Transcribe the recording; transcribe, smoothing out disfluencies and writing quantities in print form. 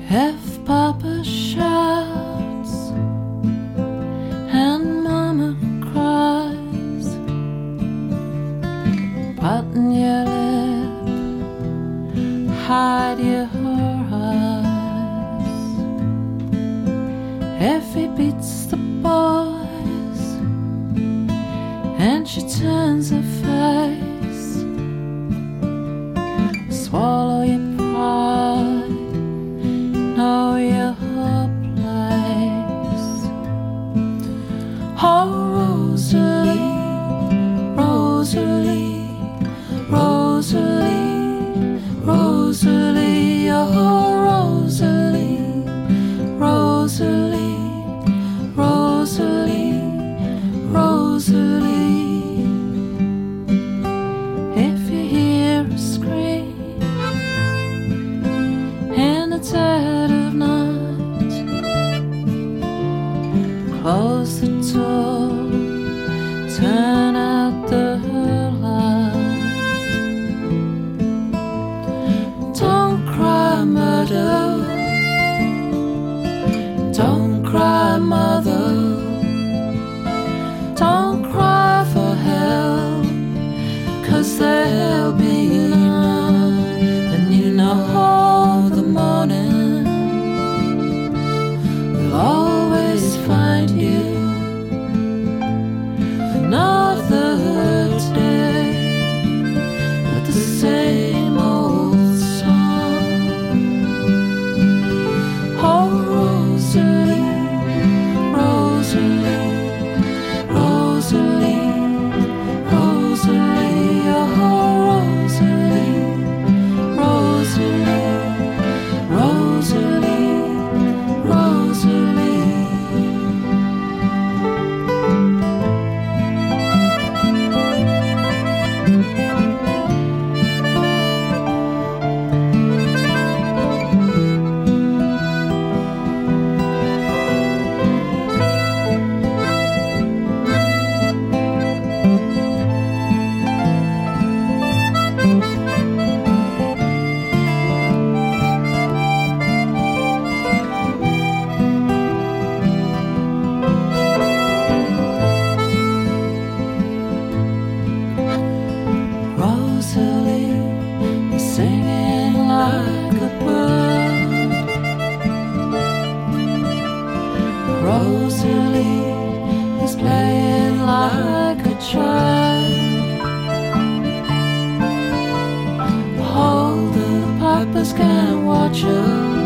If Papa shouts and Mama cries, button your lip, hide your eyes. If he beats the boys and she turns her face, swallow your pride, know your place. Oh, Rosalie, Rosalie, Rosalie, Rosalie, oh, Rosalie, Rosalie, Rosalie, Rosalie. If you hear a scream in the dead of night, close the door, turn out the light. Don't cry, murder, don't cry, mother, don't cry for help, 'cause there'll be none. And you know the morning will always find you another day with the same old song. Oh, Rosalie, Rosalie, Rosalie, Rosalie, oh, Rosalie, Rosalie, Rosalie, Rosalie. Rosalie is singing like a bird. Rosalie is playing like a child. Hold the pipers can watch her